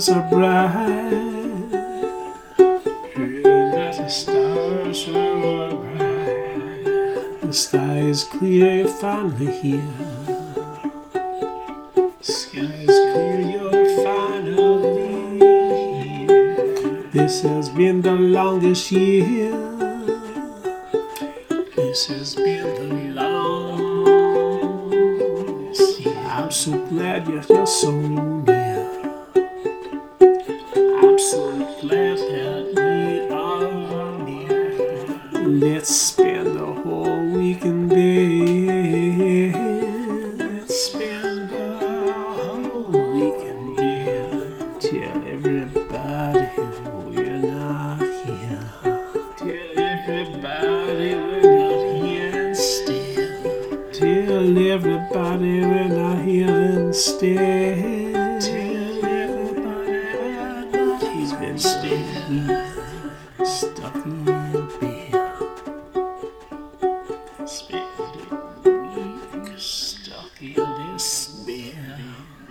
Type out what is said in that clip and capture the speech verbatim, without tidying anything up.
stars are bright, as the stars are bright. The sky is clear, you're finally here. The sky is clear, you're finally here. This has been the longest year. This has been the longest year. I'm so glad you're, you're so near. I'm so glad that we are near. Let's spend the whole week in bed. Let's spend the whole week in bed. Tell everybody we're not here. Tell everybody we're not here instead. Tell everybody we're not here instead. Tell everybody we're not he's been staying stuck in bed. Spend a week stuck in this bed.